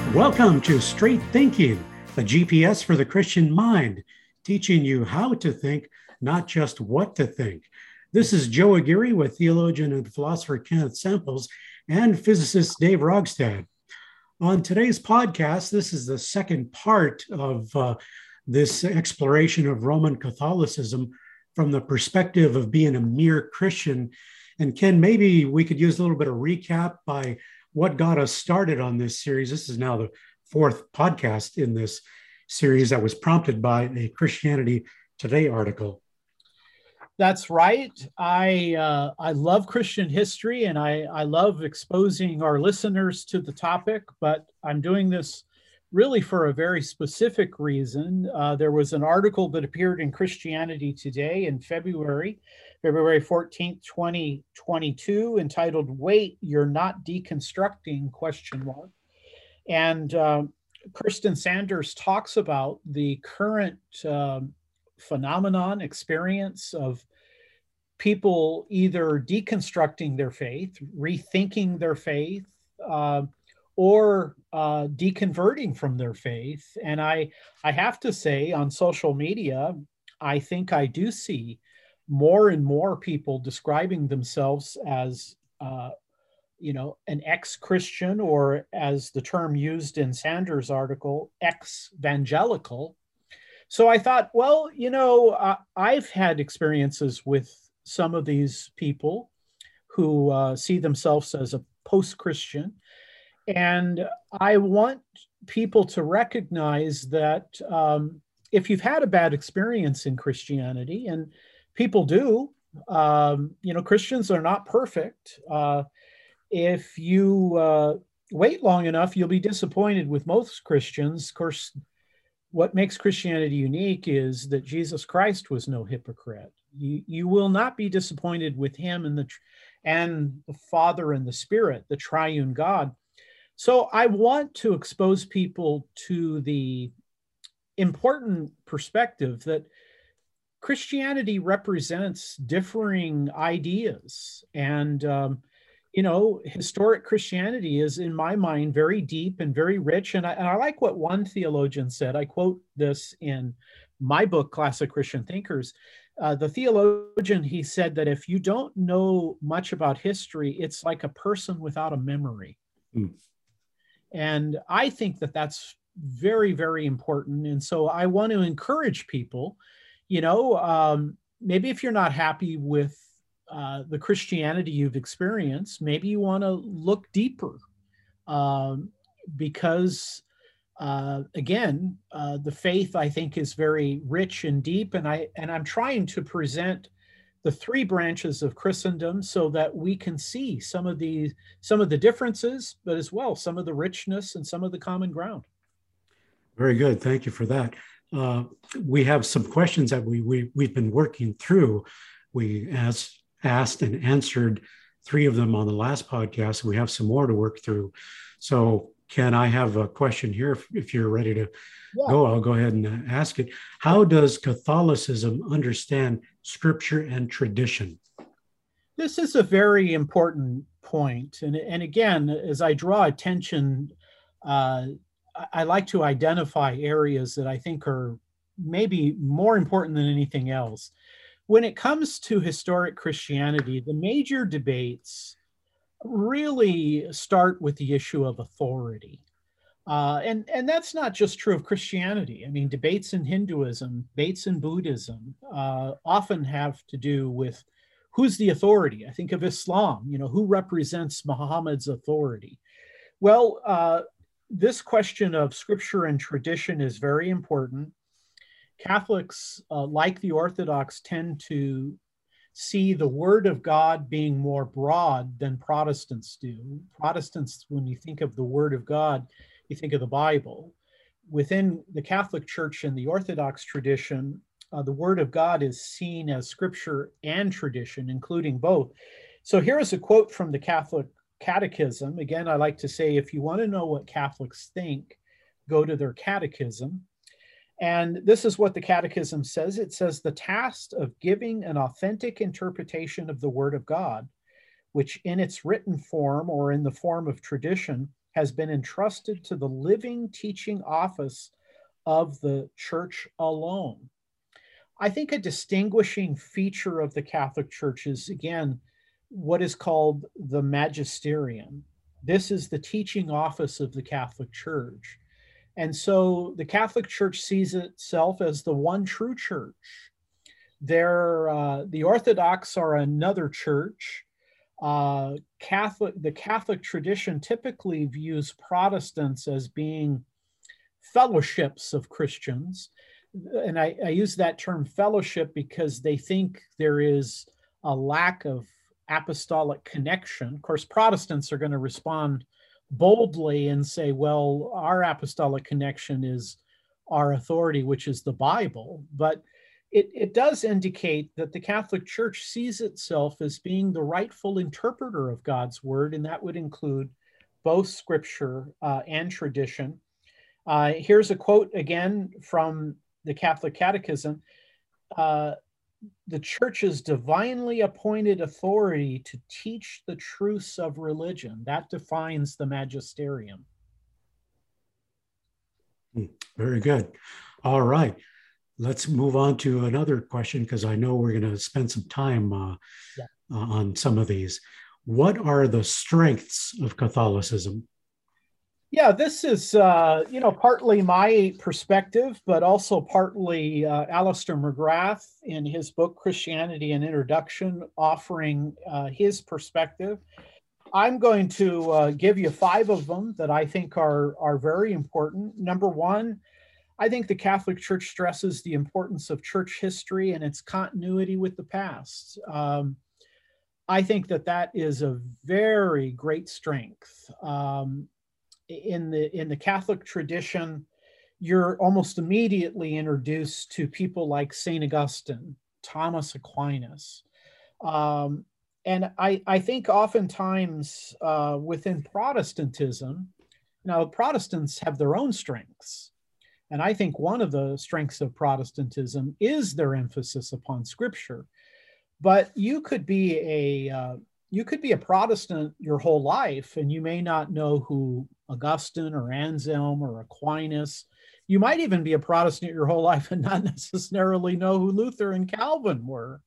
Welcome to Straight Thinking, the GPS for the Christian mind, teaching you how to think, not just what to think. This is Joe Aguirre with theologian and philosopher Kenneth Samples and physicist Dave Rogstad. On today's podcast, this is the second part of this exploration of Roman Catholicism from the perspective of being a mere Christian. And Ken, maybe we could use a little bit of recap by what got us started on this series. This is now the fourth podcast in this series that was prompted by a Christianity Today article. That's right. I love Christian history and I love exposing our listeners to the topic, but I'm doing this really for a very specific reason. There was an article that appeared in Christianity Today in February 14th, 2022, entitled, "Wait, You're Not Deconstructing?" ? And Kirsten Sanders talks about the current phenomenon, experience of people either deconstructing their faith, rethinking their faith, or deconverting from their faith. And I have to say, on social media, I think I do see more and more people describing themselves as, an ex-Christian, or as the term used in Sanders' article, ex-evangelical. So I thought, well, I've had experiences with some of these people who see themselves as a post-Christian. And I want people to recognize that if you've had a bad experience in Christianity, and people do, Christians are not perfect. If you wait long enough, you'll be disappointed with most Christians. Of course, what makes Christianity unique is that Jesus Christ was no hypocrite. You will not be disappointed with him and the Father and the Spirit, the triune God. So I want to expose people to the important perspective that Christianity represents differing ideas. And, historic Christianity is, in my mind, very deep and very rich. And I like what one theologian said. I quote this in my book, Classic Christian Thinkers. The theologian, he said that if you don't know much about history, it's like a person without a memory. Mm. And I think that that's very, very important. And so I want to encourage people, maybe if you're not happy with the Christianity you've experienced, maybe you want to look deeper because, again, the faith, I think, is very rich and deep. And I'm trying to present the three branches of Christendom so that we can see some of the differences, but as well some of the richness and some of the common ground. Very good. Thank you for that. We have some questions that we've been working through. We asked and answered three of them on the last podcast. We have some more to work through. So Ken, I have a question here. If you're ready to go, I'll go ahead and ask it. How does Catholicism understand Scripture and tradition? This is a very important point. And again, as I draw attention, I like to identify areas that I think are maybe more important than anything else. When it comes to historic Christianity, the major debates really start with the issue of authority. And that's not just true of Christianity. I mean, debates in Hinduism, debates in Buddhism often have to do with who's the authority. I think of Islam, who represents Muhammad's authority. Well, this question of Scripture and tradition is very important. Catholics, like the Orthodox, tend to see the Word of God being more broad than Protestants do. Protestants, when you think of the Word of God, you think of the Bible. Within the Catholic Church and the Orthodox tradition, the Word of God is seen as Scripture and tradition, including both. So here is a quote from the Catholic Catechism. Again, I like to say, if you want to know what Catholics think, go to their catechism. And this is what the Catechism says. It says, "The task of giving an authentic interpretation of the Word of God which in its written form or in the form of tradition has been entrusted to the living teaching office of the church alone. I think a distinguishing feature of the Catholic Church is, again, what is called the magisterium. This is the teaching office of the Catholic Church. And so the Catholic Church sees itself as the one true church. The Orthodox are another church. The Catholic tradition typically views Protestants as being fellowships of Christians. And I use that term fellowship because they think there is a lack of apostolic connection. Of course, Protestants are going to respond boldly and say, well, our apostolic connection is our authority, which is the Bible. But it does indicate that the Catholic Church sees itself as being the rightful interpreter of God's word, and that would include both scripture and tradition. Here's a quote again from the Catholic Catechism. The church's divinely appointed authority to teach the truths of religion. That defines the magisterium. Very good. All right. Let's move on to another question, because I know we're going to spend some time on some of these. What are the strengths of Catholicism? Yeah, this is, partly my perspective, but also partly Alistair McGrath in his book, Christianity: An Introduction, offering his perspective. I'm going to give you 5 of them that I think are very important. Number 1, I think the Catholic Church stresses the importance of church history and its continuity with the past. I think that is a very great strength. In the Catholic tradition, you're almost immediately introduced to people like St. Augustine, Thomas Aquinas. And I think oftentimes within Protestantism, now Protestants have their own strengths. And I think one of the strengths of Protestantism is their emphasis upon Scripture. But you could be a Protestant your whole life, and you may not know who Augustine or Anselm or Aquinas. You might even be a Protestant your whole life and not necessarily know who Luther and Calvin were.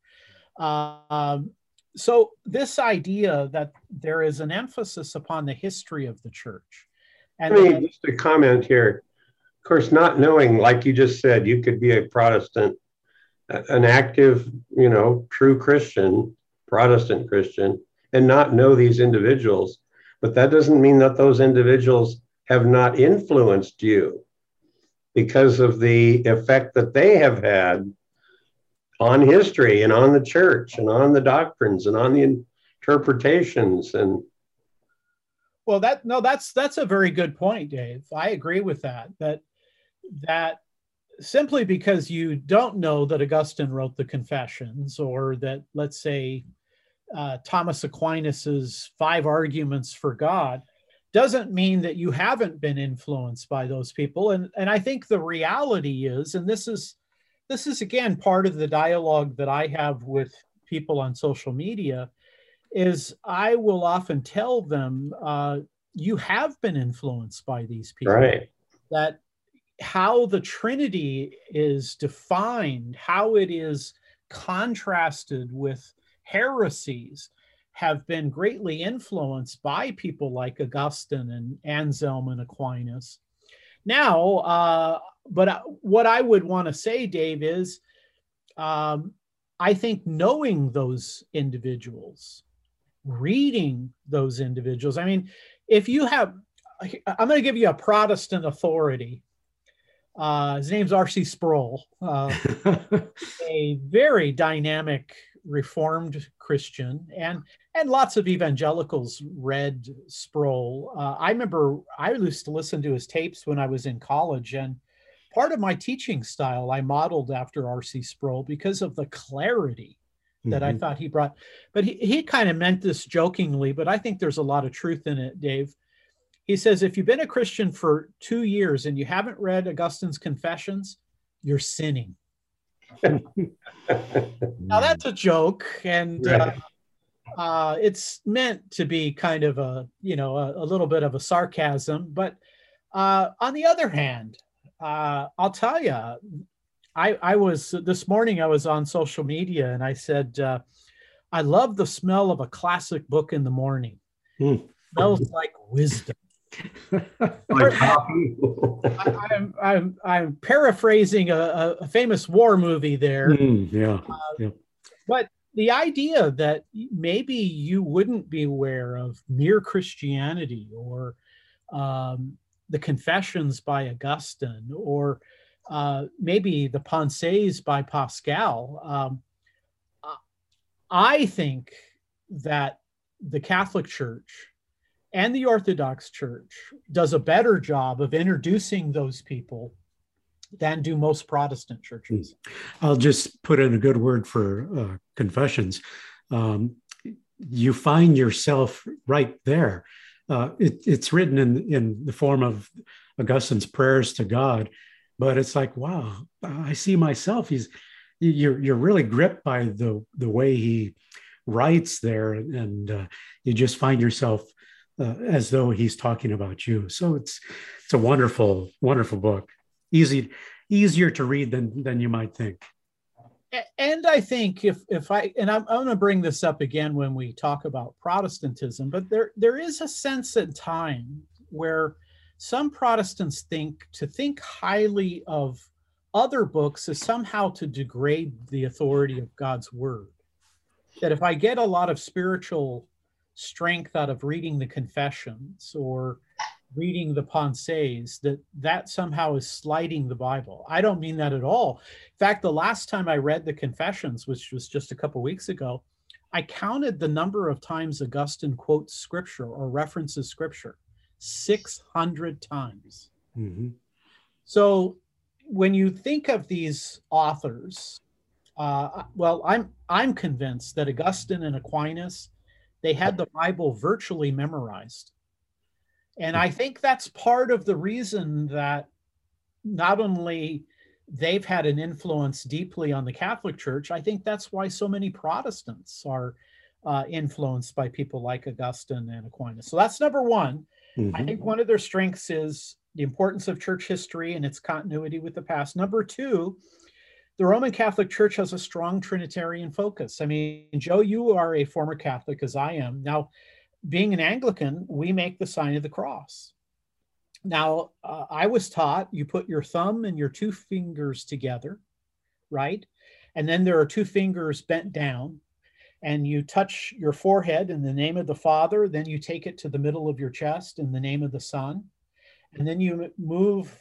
So this idea that there is an emphasis upon the history of the church. And just a comment here. Of course, not knowing, like you just said, you could be a Protestant, an active, true Christian, Protestant Christian, and not know these individuals. But that doesn't mean that those individuals have not influenced you because of the effect that they have had on history and on the church and on the doctrines and on the interpretations. And well, that's a very good point, Dave. I agree with that. That simply because you don't know that Augustine wrote the Confessions, or that, let's say, Thomas Aquinas's 5 Arguments for God, doesn't mean that you haven't been influenced by those people. And I think the reality is, and this is again part of the dialogue that I have with people on social media, is I will often tell them, you have been influenced by these people. Right. That how the Trinity is defined, how it is contrasted with heresies, have been greatly influenced by people like Augustine and Anselm and Aquinas. Now, but what I would want to say, Dave, is I think knowing those individuals, reading those individuals, I mean, if you have, I'm going to give you a Protestant authority. His name's R.C. Sproul, a very dynamic Reformed Christian, and lots of evangelicals read Sproul. I remember I used to listen to his tapes when I was in college, and part of my teaching style I modeled after R.C. Sproul because of the clarity that I thought he brought. But he kind of meant this jokingly, but I think there's a lot of truth in it, Dave. He says, if you've been a Christian for 2 years and you haven't read Augustine's Confessions, you're sinning. Now that's a joke, and right. It's meant to be kind of a little bit of a sarcasm, but on the other hand, I'll tell you, I was this morning, I was on social media and I said, I love the smell of a classic book in the morning. Smells like wisdom. Like coffee. I'm paraphrasing a famous war movie there. Yeah. But the idea that maybe you wouldn't be aware of Mere Christianity or the Confessions by Augustine or maybe the Pensées by Pascal. I think that the Catholic Church and the Orthodox Church does a better job of introducing those people than do most Protestant churches. I'll just put in a good word for Confessions. You find yourself right there. It's written in the form of Augustine's prayers to God, but it's like, wow, I see myself. You're really gripped by the way he writes there, and you just find yourself as though he's talking about you. So it's a wonderful, wonderful book. Easier to read than you might think. And I think I'm going to bring this up again when we talk about Protestantism, but there is a sense in time where some Protestants think highly of other books is somehow to degrade the authority of God's word. That if I get a lot of spiritual strength out of reading the Confessions or reading the Pensées, that somehow is slighting the Bible. I don't mean that at all. In fact, the last time I read the Confessions, which was just a couple weeks ago, I counted the number of times Augustine quotes scripture or references scripture, 600 times. Mm-hmm. So when you think of these authors, I'm convinced that Augustine and Aquinas, they had the Bible virtually memorized. And I think that's part of the reason that not only they've had an influence deeply on the Catholic Church, I think that's why so many Protestants are influenced by people like Augustine and Aquinas. So that's number one. Mm-hmm. I think one of their strengths is the importance of church history and its continuity with the past. Number two, the Roman Catholic Church has a strong Trinitarian focus. I mean, Joe, you are a former Catholic, as I am. Now, being an Anglican, we make the sign of the cross. Now, I was taught you put your thumb and your two fingers together, right? And then there are two fingers bent down, and you touch your forehead in the name of the Father. Then you take it to the middle of your chest in the name of the Son. And then you move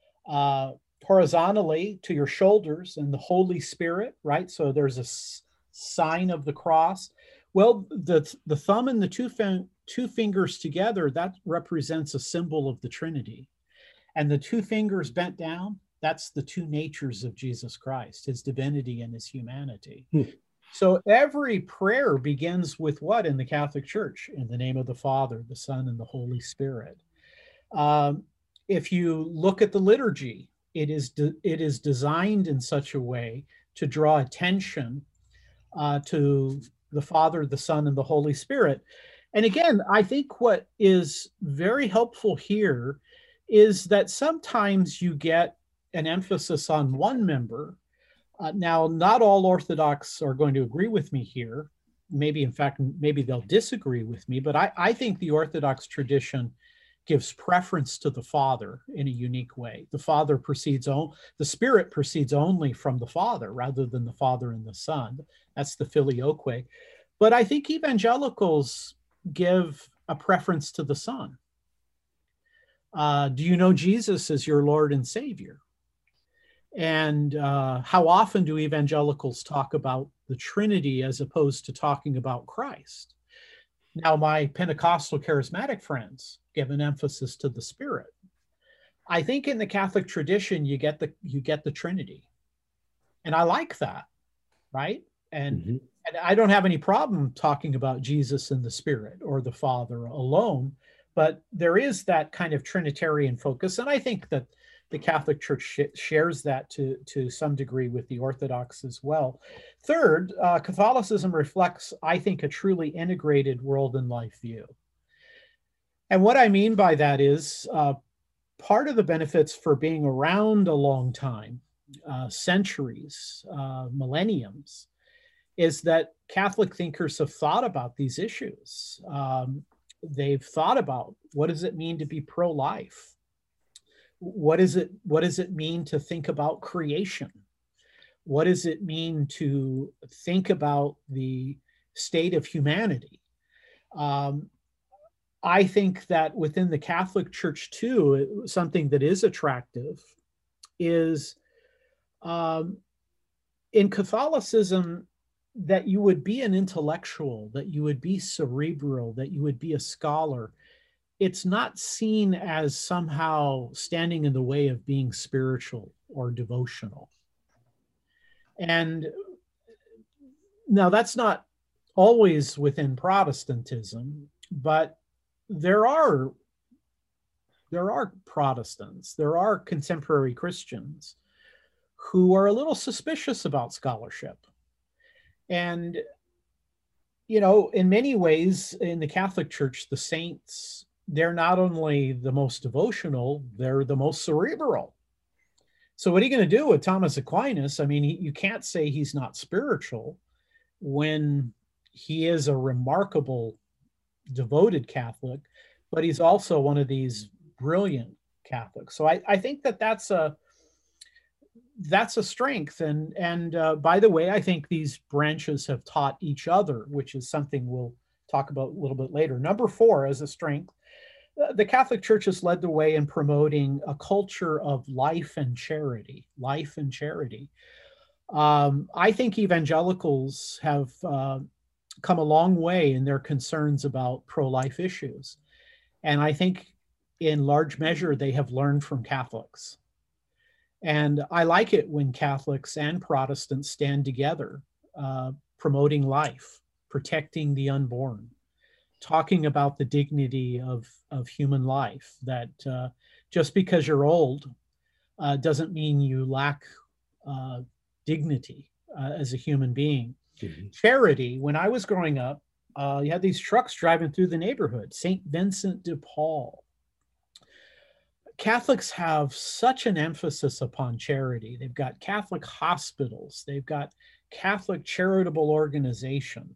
horizontally to your shoulders and the Holy Spirit, right? So there's a sign of the cross. Well, the thumb and the two fingers together, that represents a symbol of the Trinity. And the two fingers bent down, that's the two natures of Jesus Christ, his divinity and his humanity. So every prayer begins with what in the Catholic Church? In the name of the Father, the Son, and the Holy Spirit. If you look at the liturgy, it is designed in such a way to draw attention to the Father, the Son, and the Holy Spirit. And again, I think what is very helpful here is that sometimes you get an emphasis on one member. Now, not all Orthodox are going to agree with me here. Maybe they'll disagree with me, but I think the Orthodox tradition gives preference to the Father in a unique way. The Spirit proceeds only from the Father rather than the Father and the Son. That's the filioque. But I think evangelicals give a preference to the Son. Do you know Jesus as your Lord and Savior? And how often do evangelicals talk about the Trinity as opposed to talking about Christ? Now, my Pentecostal charismatic friends give an emphasis to the Spirit. I think in the Catholic tradition, you get the Trinity. And I like that, right? And I don't have any problem talking about Jesus and the Spirit or the Father alone, but there is that kind of Trinitarian focus. And I think that the Catholic Church shares that to some degree with the Orthodox as well. Third, Catholicism reflects, I think, a truly integrated world and life view. And what I mean by that is part of the benefits for being around a long time, centuries, millenniums, is that Catholic thinkers have thought about these issues. They've thought about, what does it mean to be pro-life? What does it mean to think about creation? What does it mean to think about the state of humanity? I think that within the Catholic Church too, something that is attractive is in Catholicism, that you would be an intellectual, that you would be cerebral, that you would be a scholar. It's not seen as somehow standing in the way of being spiritual or devotional. And now that's not always within Protestantism, but there are Protestants, there are contemporary Christians who are a little suspicious about scholarship. And, you know, in many ways in the Catholic Church, the saints, they're not only the most devotional, they're the most cerebral. So what are you going to do with Thomas Aquinas? I mean, you can't say he's not spiritual when he is a remarkable, devoted Catholic, but he's also one of these brilliant Catholics. So I think that that's a strength. And by the way, I think these branches have taught each other, which is something we'll talk about a little bit later. Number 4, as a strength, the Catholic Church has led the way in promoting a culture of life and charity. Life and charity. I think evangelicals have come a long way in their concerns about pro-life issues. And I think in large measure, they have learned from Catholics. And I like it when Catholics and Protestants stand together, promoting life, protecting the unborn, talking about the dignity of human life, that just because you're old doesn't mean you lack dignity as a human being. Mm-hmm. Charity, when I was growing up, you had these trucks driving through the neighborhood, St. Vincent de Paul. Catholics have such an emphasis upon charity. They've got Catholic hospitals. They've got Catholic charitable organizations.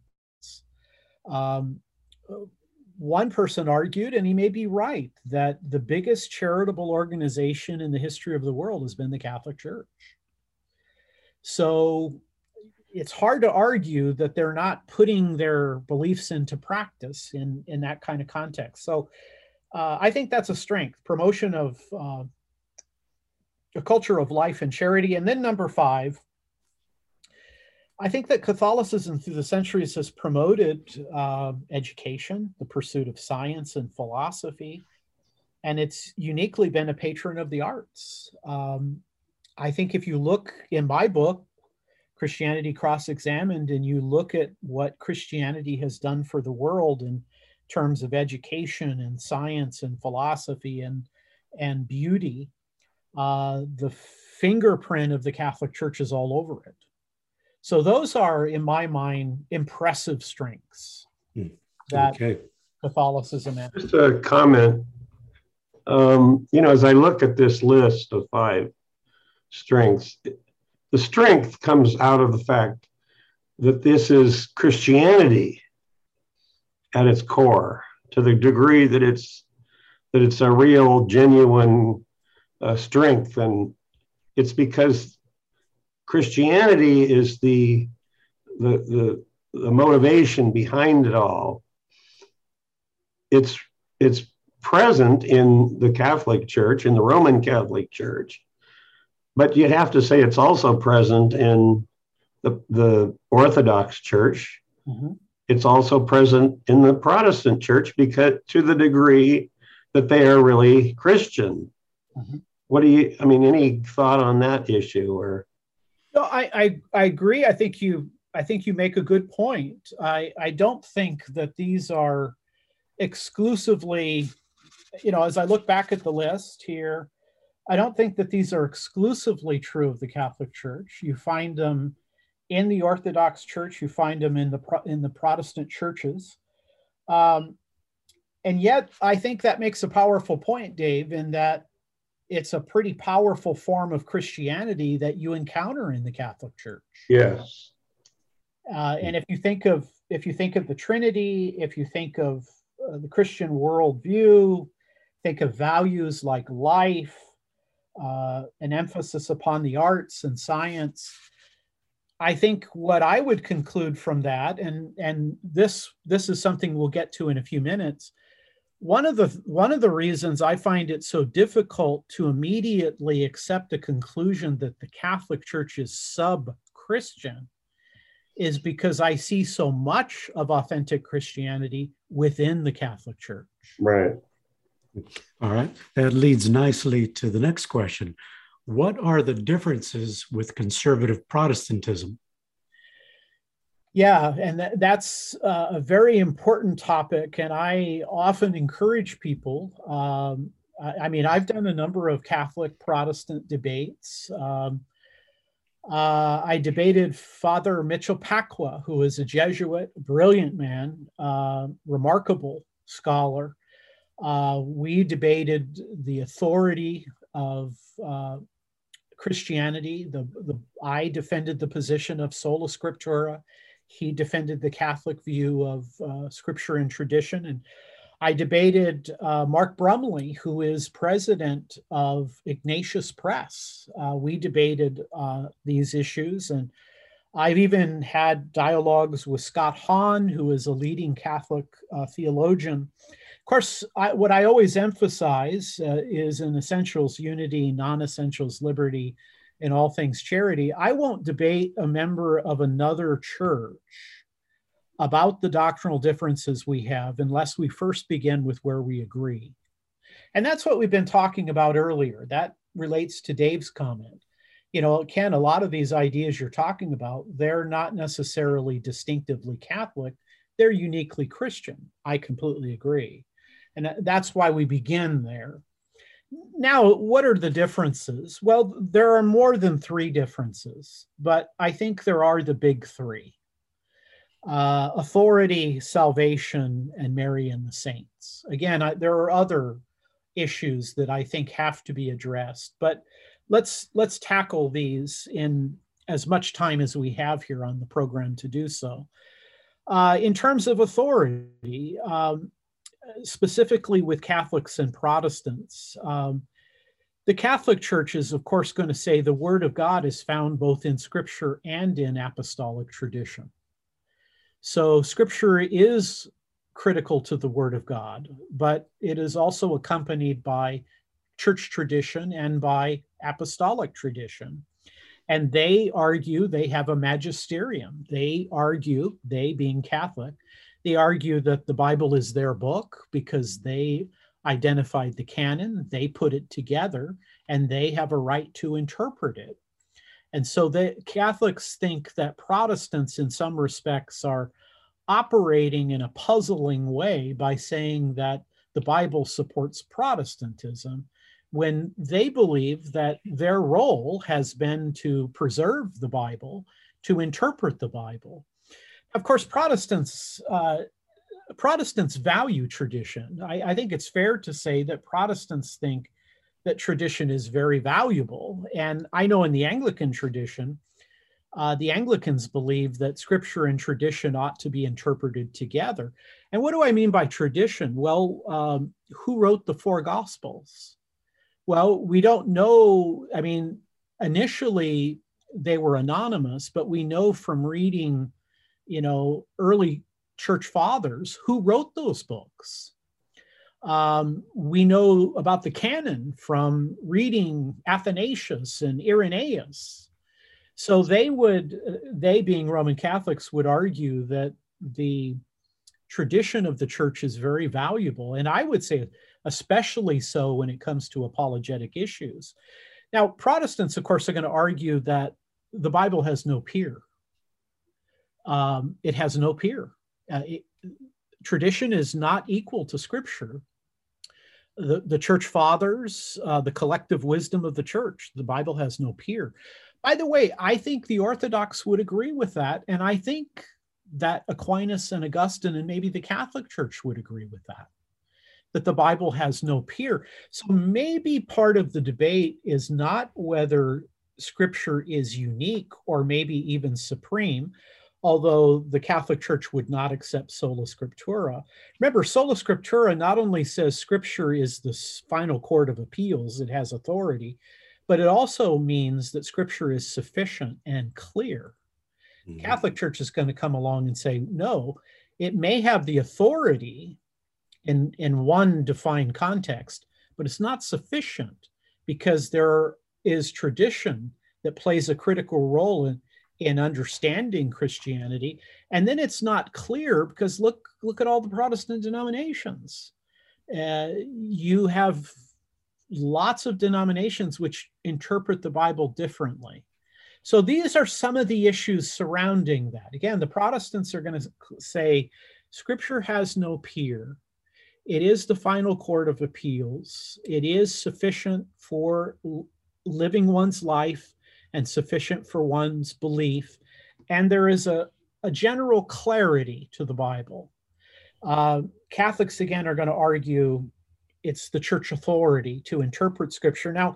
One person argued, and he may be right, that the biggest charitable organization in the history of the world has been the Catholic Church. So it's hard to argue that they're not putting their beliefs into practice in that kind of context. So I think that's a strength, promotion of a culture of life and charity. And then number 5, I think that Catholicism through the centuries has promoted education, the pursuit of science and philosophy, and it's uniquely been a patron of the arts. I think if you look in my book, Christianity Cross-Examined, and you look at what Christianity has done for the world in terms of education and science and philosophy and beauty, the fingerprint of the Catholic Church is all over it. So those are, in my mind, impressive strengths that Catholicism has. Just a comment. As I look at this list of 5 strengths, the strength comes out of the fact that this is Christianity at its core, to the degree that it's a real, genuine strength, and it's because Christianity is the motivation behind it all. It's present in the Catholic Church, in the Roman Catholic Church, but you'd have to say it's also present in the Orthodox Church. Mm-hmm. It's also present in the Protestant Church, because to the degree that they are really Christian. Mm-hmm. Any thought on that issue? Or no, I agree. I think you make a good point. I don't think that these are exclusively, as I look back at the list here, I don't think that these are exclusively true of the Catholic Church. You find them in the Orthodox Church. You find them in the Protestant churches. And yet, I think that makes a powerful point, Dave, in that it's a pretty powerful form of Christianity that you encounter in the Catholic Church. Yes. And if you think of the Trinity, if you think of the Christian worldview, think of values like life, an emphasis upon the arts and science. I think what I would conclude from that, and this is something we'll get to in a few minutes. One of the reasons I find it so difficult to immediately accept a conclusion that the Catholic Church is sub-Christian is because I see so much of authentic Christianity within the Catholic Church. Right. All right. That leads nicely to the next question. What are the differences with conservative Protestantism? Yeah, and that's a very important topic. And I often encourage people. I mean, I've done a number of Catholic Protestant debates. I debated Father Mitchell Pacwa, who is a Jesuit, brilliant man, remarkable scholar. We debated the authority of Christianity. I defended the position of sola scriptura. He defended the Catholic view of scripture and tradition. And I debated Mark Brumley, who is president of Ignatius Press. We debated these issues. And I've even had dialogues with Scott Hahn, who is a leading Catholic theologian. Of course, what I always emphasize is in essentials unity, non-essentials liberty, in all things charity. I won't debate a member of another church about the doctrinal differences we have unless we first begin with where we agree. And that's what we've been talking about earlier. That relates to Dave's comment. You know, Ken, a lot of these ideas you're talking about, they're not necessarily distinctively Catholic. They're uniquely Christian. I completely agree. And that's why we begin there. Now, what are the differences? Well, there are more than three differences, but I think there are the big three. Authority, salvation, and Mary and the saints. Again, there are other issues that I think have to be addressed, but let's tackle these in as much time as we have here on the program to do so. In terms of authority, specifically with Catholics and Protestants, the Catholic Church is, of course, going to say the Word of God is found both in Scripture and in apostolic tradition. So Scripture is critical to the Word of God, but it is also accompanied by church tradition and by apostolic tradition. And they argue, they have a magisterium. They argue, they being Catholic, they argue that the Bible is their book because they identified the canon, they put it together, and they have a right to interpret it. And so the Catholics think that Protestants in some respects are operating in a puzzling way by saying that the Bible supports Protestantism when they believe that their role has been to preserve the Bible, to interpret the Bible. Of course, Protestants value tradition. I think it's fair to say that Protestants think that tradition is very valuable. And I know in the Anglican tradition, the Anglicans believe that Scripture and tradition ought to be interpreted together. And what do I mean by tradition? Well, who wrote the four Gospels? Well, we don't know. I mean, initially they were anonymous, but we know from reading early church fathers who wrote those books. We know about the canon from reading Athanasius and Irenaeus. So they being Roman Catholics, would argue that the tradition of the church is very valuable. And I would say especially so when it comes to apologetic issues. Now, Protestants, of course, are going to argue that the Bible has no peer. It has no peer. Tradition is not equal to Scripture. The church fathers, the collective wisdom of the church. The Bible has no peer. By the way, I think the Orthodox would agree with that. And I think that Aquinas and Augustine and maybe the Catholic Church would agree with that the Bible has no peer. So maybe part of the debate is not whether Scripture is unique or maybe even supreme, although the Catholic Church would not accept sola scriptura. Remember, sola scriptura not only says Scripture is the final court of appeals, it has authority, but it also means that Scripture is sufficient and clear. Mm-hmm. Catholic Church is going to come along and say, no, it may have the authority in one defined context, but it's not sufficient because there is tradition that plays a critical role in understanding Christianity. And then it's not clear because look at all the Protestant denominations. You have lots of denominations which interpret the Bible differently. So these are some of the issues surrounding that. Again, the Protestants are going to say Scripture has no peer. It is the final court of appeals. It is sufficient for living one's life and sufficient for one's belief. And there is a general clarity to the Bible. Catholics, again, are going to argue it's the church authority to interpret Scripture. Now,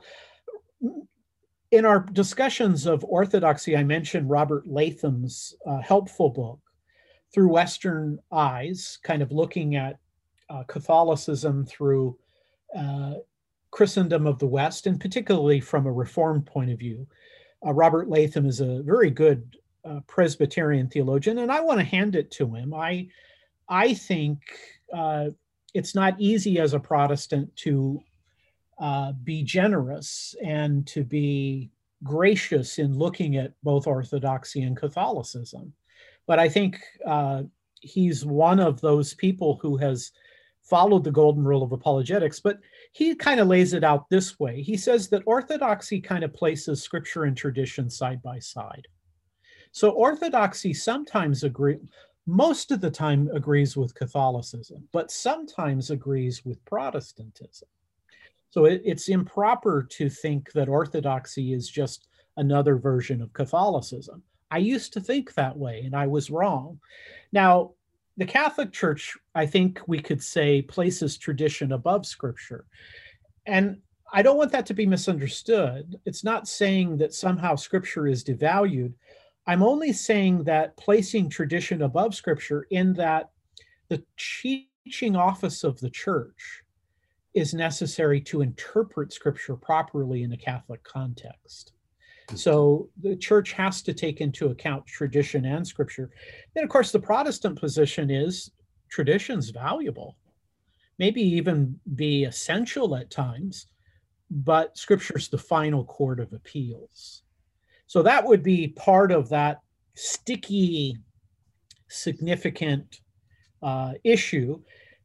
in our discussions of orthodoxy, I mentioned Robert Latham's helpful book, Through Western Eyes, kind of looking at Catholicism through Christendom of the West, and particularly from a Reformed point of view. Robert Latham is a very good Presbyterian theologian, and I want to hand it to him. I think it's not easy as a Protestant to be generous and to be gracious in looking at both Orthodoxy and Catholicism. But I think he's one of those people who has followed the golden rule of apologetics, but he kind of lays it out this way. He says that Orthodoxy kind of places Scripture and tradition side by side. So Orthodoxy sometimes most of the time agrees with Catholicism, but sometimes agrees with Protestantism. So it's improper to think that Orthodoxy is just another version of Catholicism. I used to think that way, and I was wrong. Now, the Catholic Church, I think we could say, places tradition above Scripture. And I don't want that to be misunderstood. It's not saying that somehow Scripture is devalued. I'm only saying that placing tradition above Scripture in that the teaching office of the Church is necessary to interpret Scripture properly in a Catholic context. So the church has to take into account tradition and Scripture. Then, of course, the Protestant position is tradition's valuable, maybe even be essential at times, but Scripture's the final court of appeals. So that would be part of that sticky, significant issue.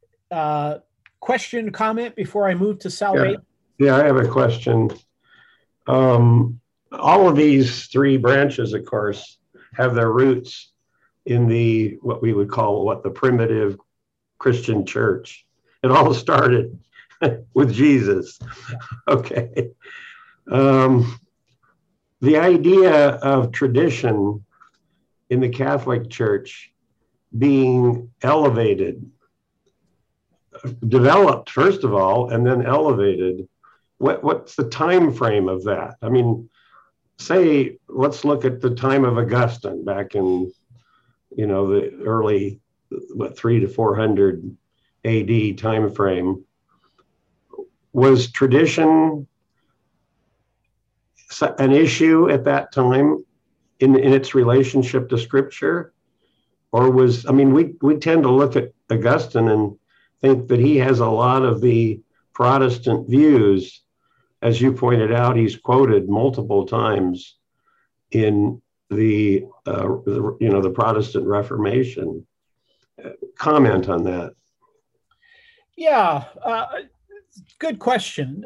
Question, comment before I move to salvation? Yeah, I have a question. All of these three branches, of course, have their roots in what we would call the primitive Christian church. It all started with Jesus. Okay. The idea of tradition in the Catholic Church being elevated, developed first of all, and then elevated. What's the time frame of that? I mean, let's look at the time of Augustine back in, the early 300 to 400 AD time frame. Was tradition an issue at that time in its relationship to Scripture? Or we tend to look at Augustine and think that he has a lot of the Protestant views. As you pointed out, he's quoted multiple times in the Protestant Reformation. Comment on that. Yeah, good question.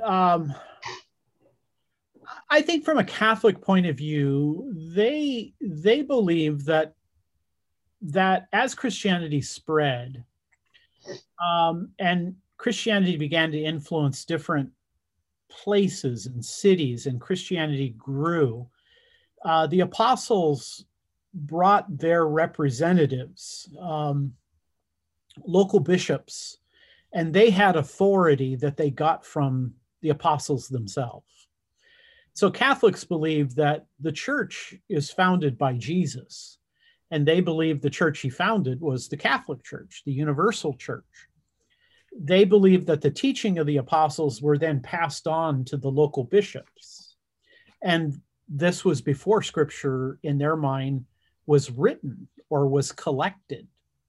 I think from a Catholic point of view, they believe that as Christianity spread, and Christianity began to influence different places and cities, and Christianity grew, the apostles brought their representatives, local bishops, and they had authority that they got from the apostles themselves. So Catholics believe that the church is founded by Jesus, and they believe the church he founded was the Catholic Church, the universal church. They believe that the teaching of the apostles were then passed on to the local bishops. And this was before scripture, in their mind, was written or was collected.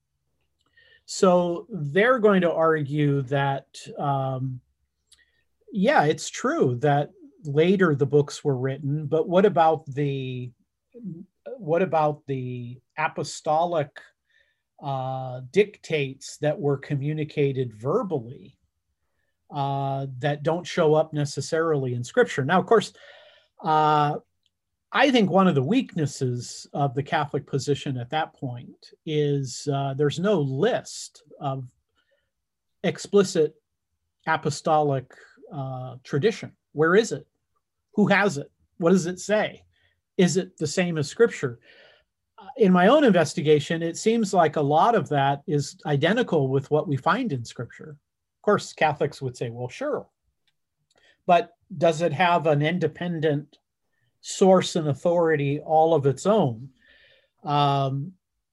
So they're going to argue that, yeah, it's true that later the books were written, but what about the apostolic dictates that were communicated verbally that don't show up necessarily in scripture? Now, of course, I think one of the weaknesses of the Catholic position at that point is there's no list of explicit apostolic tradition. Where is it? Who has it? What does it say? Is it the same as scripture? In my own investigation, it seems like a lot of that is identical with what we find in scripture. Of course, Catholics would say, well, sure. But does it have an independent source and authority all of its own? And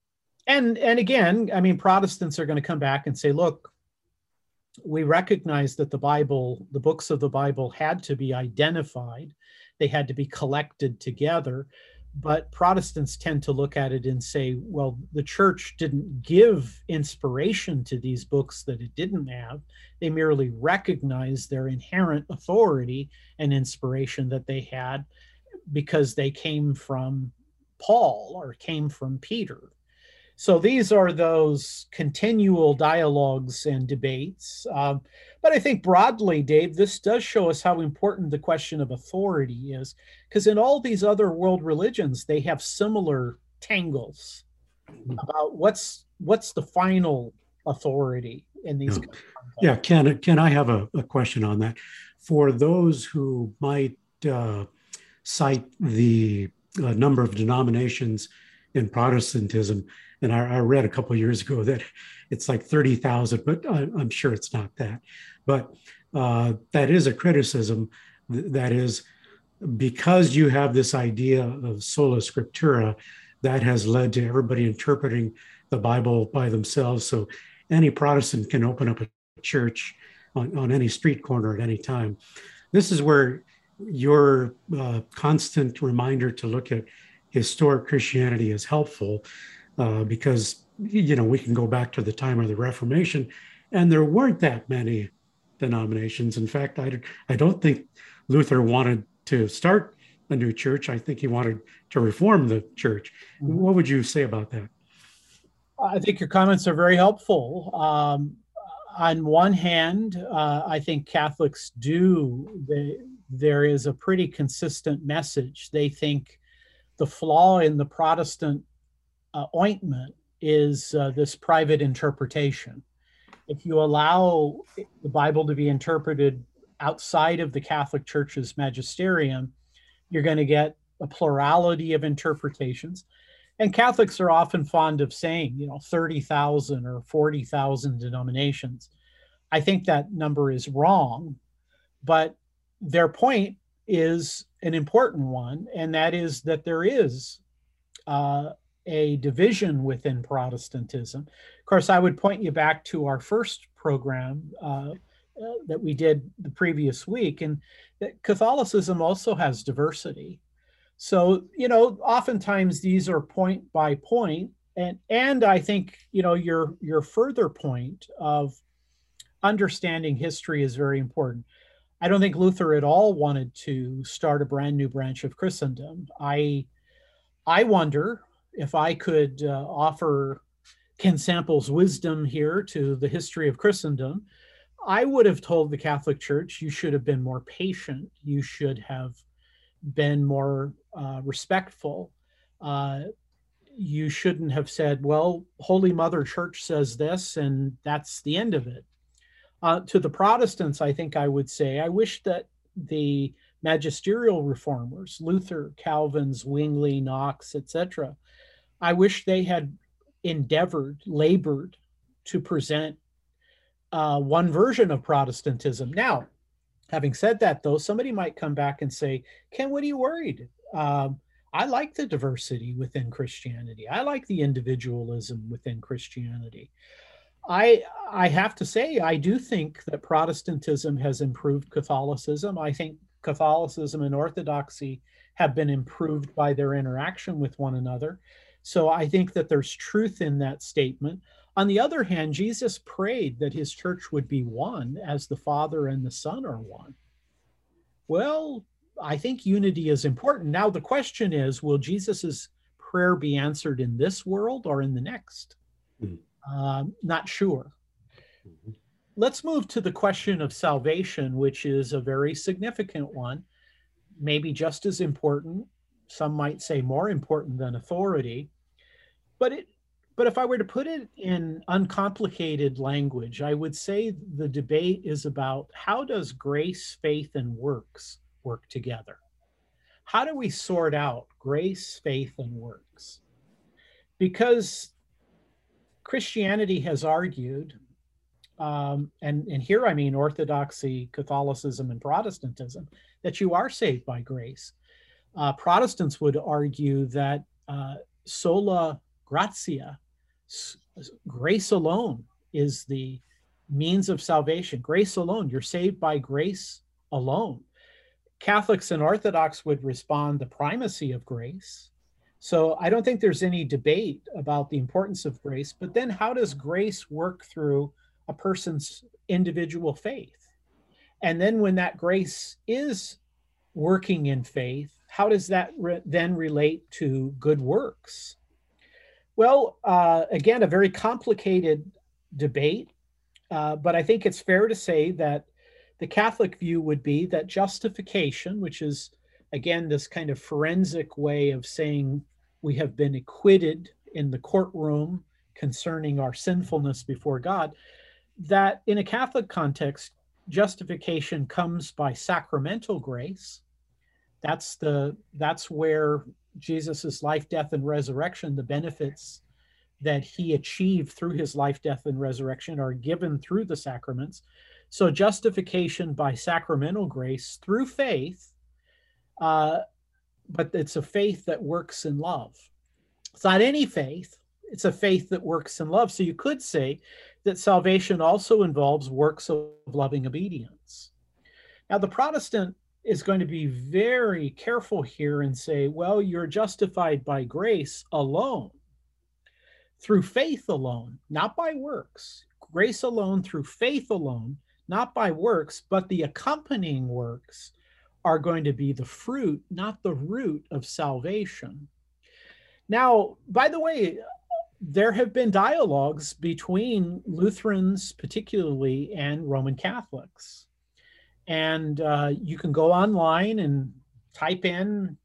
again, I mean, Protestants are going to come back and say, look, we recognize that the Bible, the books of the Bible had to be identified. They had to be collected together. But Protestants tend to look at it and say, well, the church didn't give inspiration to these books that it didn't have. They merely recognized their inherent authority and inspiration that they had because they came from Paul or came from Peter. So these are those continual dialogues and debates. But I think broadly, Dave, this does show us how important the question of authority is, because in all these other world religions, they have similar tangles about what's the final authority in these. Yeah, Ken, I have a question on that. For those who might cite the number of denominations in Protestantism, and I read a couple of years ago that it's like 30,000, but I'm sure it's not that. But that is a criticism. That is, because you have this idea of sola scriptura, that has led to everybody interpreting the Bible by themselves. So any Protestant can open up a church on any street corner at any time. This is where your constant reminder to look at historic Christianity is helpful, because, you know, we can go back to the time of the Reformation, and there weren't that many denominations. In fact, I don't think Luther wanted to start a new church. I think he wanted to reform the church. What would you say about that? I think your comments are very helpful. On one hand, I think Catholics there is a pretty consistent message. They think the flaw in the Protestant ointment is this private interpretation. If you allow the Bible to be interpreted outside of the Catholic Church's magisterium, you're going to get a plurality of interpretations. And Catholics are often fond of saying, 30,000 or 40,000 denominations. I think that number is wrong, but their point is an important one, and that is that there is a division within Protestantism. Of course, I would point you back to our first program that we did the previous week, and that Catholicism also has diversity. So, oftentimes these are point by point, and I think, your further point of understanding history is very important. I don't think Luther at all wanted to start a brand new branch of Christendom. I wonder if I could offer Ken Sample's wisdom here to the history of Christendom. I would have told the Catholic Church, you should have been more patient. You should have been more respectful. You shouldn't have said, well, Holy Mother Church says this, and that's the end of it. To the Protestants, I think I would say, I wish that the magisterial reformers, Luther, Calvin, Zwingli, Knox, etc., I wish they had labored to present one version of Protestantism. Now, having said that, though, somebody might come back and say, Ken, what are you worried? I like the diversity within Christianity. I like the individualism within Christianity. I have to say, I do think that Protestantism has improved Catholicism. I think Catholicism and Orthodoxy have been improved by their interaction with one another. So I think that there's truth in that statement. On the other hand, Jesus prayed that his church would be one as the Father and the Son are one. Well, I think unity is important. Now, the question is, will Jesus's prayer be answered in this world or in the next? Not sure. Let's move to the question of salvation, which is a very significant one, maybe just as important. Some might say more important than authority. But if I were to put it in uncomplicated language, I would say the debate is about how does grace, faith, and works work together? How do we sort out grace, faith, and works? Because Christianity has argued, and here I mean Orthodoxy, Catholicism, and Protestantism, that you are saved by grace. Protestants would argue that sola gratia, grace alone, is the means of salvation. Grace alone, you're saved by grace alone. Catholics and Orthodox would respond the primacy of grace. So I don't think there's any debate about the importance of grace, but then how does grace work through a person's individual faith? And then when that grace is working in faith, how does that then relate to good works? Well, again, a very complicated debate, but I think it's fair to say that the Catholic view would be that justification, which is, again, this kind of forensic way of saying we have been acquitted in the courtroom concerning our sinfulness before God, that in a Catholic context, justification comes by sacramental grace. That's where Jesus's life, death, and resurrection, the benefits that he achieved through his life, death, and resurrection are given through the sacraments. So justification by sacramental grace through faith, but it's a faith that works in love. It's not any faith, it's a faith that works in love. So you could say that salvation also involves works of loving obedience. Now, the Protestant is going to be very careful here and say, well, you're justified by grace alone, through faith alone, not by works. Grace alone, through faith alone, not by works, but the accompanying works are going to be the fruit, not the root of salvation. Now, by the way, there have been dialogues between Lutherans particularly and Roman Catholics. And you can go online and type in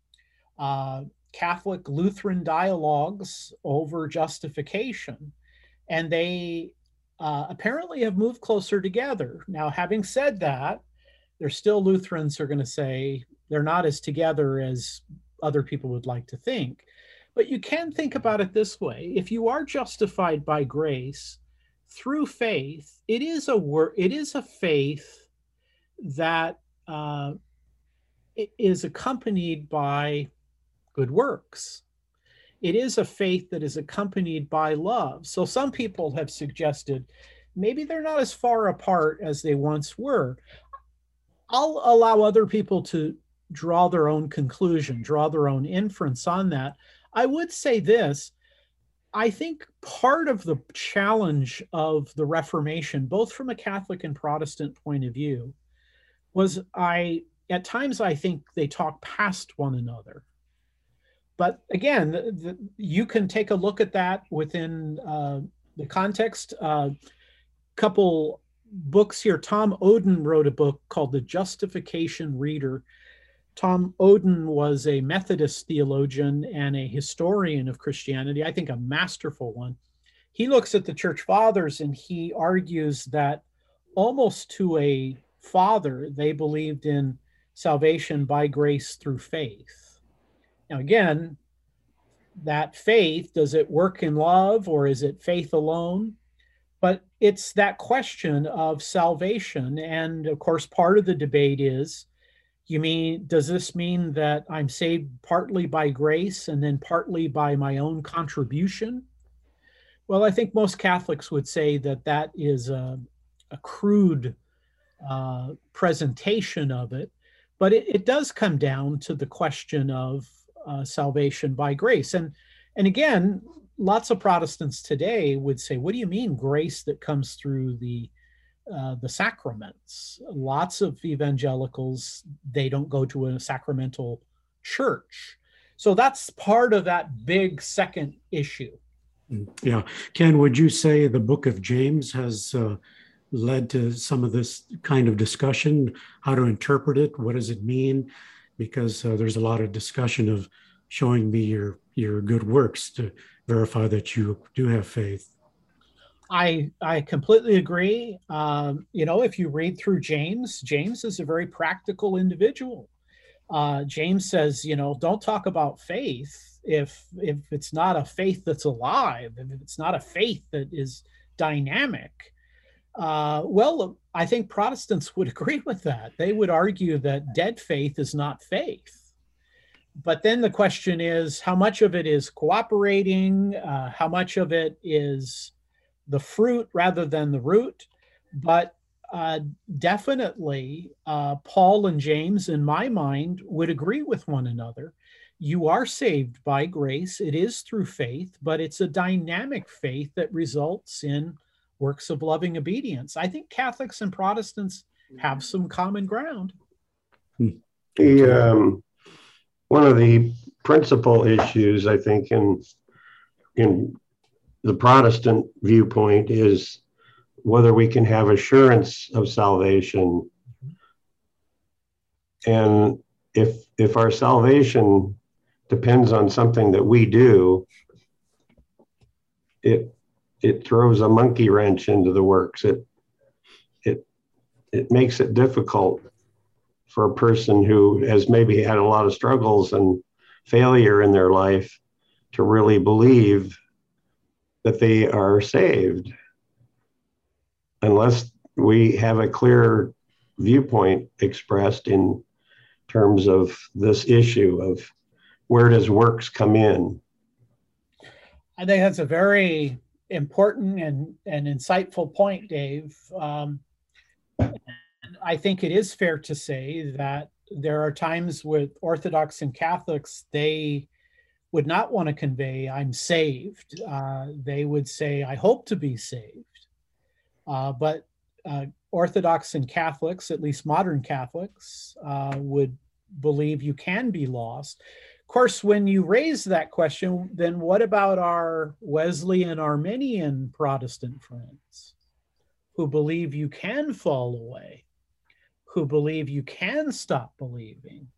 Catholic Lutheran dialogues over justification, and they apparently have moved closer together. Now, having said that, there's still Lutherans who are going to say they're not as together as other people would like to think. But you can think about it this way. If you are justified by grace through faith, it is a faith that is accompanied by good works. It is a faith that is accompanied by love. So some people have suggested maybe they're not as far apart as they once were. I'll allow other people to draw their own conclusion, draw their own inference on that. I would say this. I think part of the challenge of the Reformation, both from a Catholic and Protestant point of view, was at times I think they talk past one another. But again, you can take a look at that within the context. Couple books here. Tom Oden wrote a book called The Justification Reader. Tom Oden was a Methodist theologian and a historian of Christianity, I think a masterful one. He looks at the Church Fathers and he argues that almost to a father, they believed in salvation by grace through faith. Now, again, that faith, does it work in love or is it faith alone? But it's that question of salvation. And of course, part of the debate is, does this mean that I'm saved partly by grace and then partly by my own contribution? Well, I think most Catholics would say that that is a crude presentation of it, but it does come down to the question of salvation by grace. And again, lots of Protestants today would say, what do you mean grace that comes through the sacraments? Lots of evangelicals, they don't go to a sacramental church. So that's part of that big second issue. Yeah. Ken, would you say the book of James has led to some of this kind of discussion, how to interpret it? What does it mean? Because there's a lot of discussion of showing me your good works to verify that you do have faith. I completely agree. If you read through James is a very practical individual. James says, don't talk about faith if it's not a faith that's alive, if it's not a faith that is dynamic. Well, I think Protestants would agree with that. They would argue that dead faith is not faith. But then the question is, how much of it is cooperating? How much of it is the fruit rather than the root? But definitely, Paul and James, in my mind, would agree with one another. You are saved by grace. It is through faith, but it's a dynamic faith that results in works of loving obedience. I think Catholics and Protestants have some common ground. One of the principal issues, I think, in the Protestant viewpoint is whether we can have assurance of salvation. And if our salvation depends on something that we do, it throws a monkey wrench into the works. It makes it difficult for a person who has maybe had a lot of struggles and failure in their life to really believe that they are saved, unless we have a clear viewpoint expressed in terms of this issue of where does works come in. I think that's a very important and insightful point, Dave. I think it is fair to say that there are times with Orthodox and Catholics, they would not want to convey, I'm saved. They would say, I hope to be saved. But Orthodox and Catholics, at least modern Catholics, would believe you can be lost. Of course, when you raise that question, then what about our Wesleyan Arminian Protestant friends who believe you can fall away, who believe you can stop believing?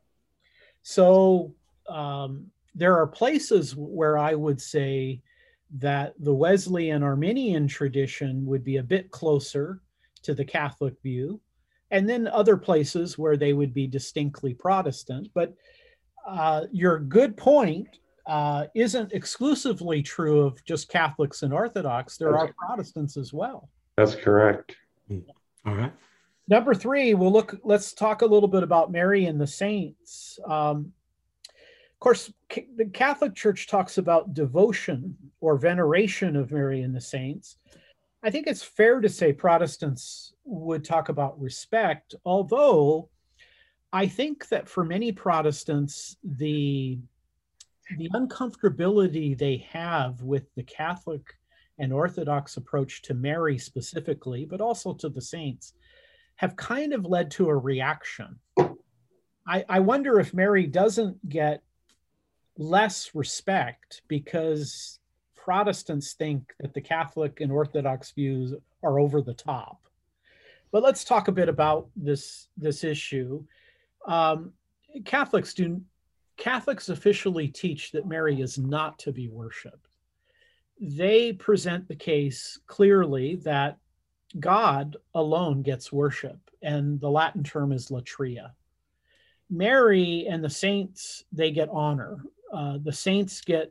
So there are places where I would say that the Wesleyan Arminian tradition would be a bit closer to the Catholic view, and then other places where they would be distinctly Protestant. But your good point isn't exclusively true of just Catholics and Orthodox. There are Protestants as well. That's correct. All right. Number 3, let's talk a little bit about Mary and the saints. Of course, the Catholic Church talks about devotion or veneration of Mary and the saints. I think it's fair to say Protestants would talk about respect, although I think that for many Protestants, the uncomfortability they have with the Catholic and Orthodox approach to Mary specifically, but also to the saints, have kind of led to a reaction. I wonder if Mary doesn't get less respect because Protestants think that the Catholic and Orthodox views are over the top. But let's talk a bit about this issue. Catholics officially teach that Mary is not to be worshipped. They present the case clearly that God alone gets worship, and the Latin term is latria. Mary and the saints, they get honor. The saints get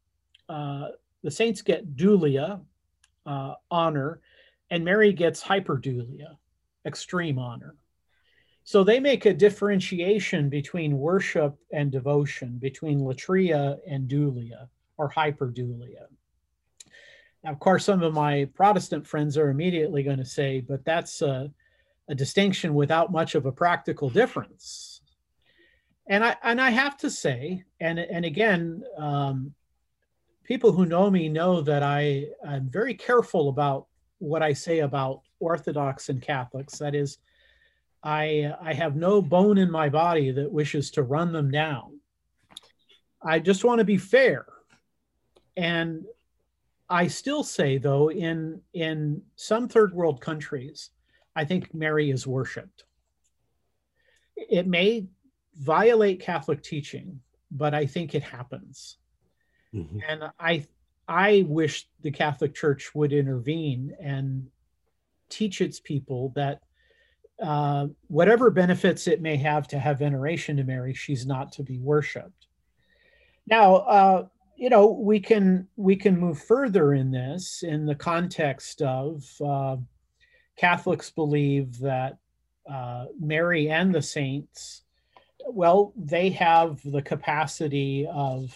dulia, honor, and Mary gets hyperdulia, extreme honor. So they make a differentiation between worship and devotion, between latria and dulia or hyperdulia. Now, of course, some of my Protestant friends are immediately going to say, but that's a distinction without much of a practical difference. And I have to say, and again, people who know me know that I'm very careful about what I say about Orthodox and Catholics. That is, I have no bone in my body that wishes to run them down. I just want to be fair. And I still say, though, in some third world countries, I think Mary is worshipped. It may violate Catholic teaching, but I think it happens. Mm-hmm. And I wish the Catholic Church would intervene and teach its people that whatever benefits it may have to have veneration to Mary, she's not to be worshipped. Now, we can move further in this in the context of Catholics believe that Mary and the saints, well, they have the capacity of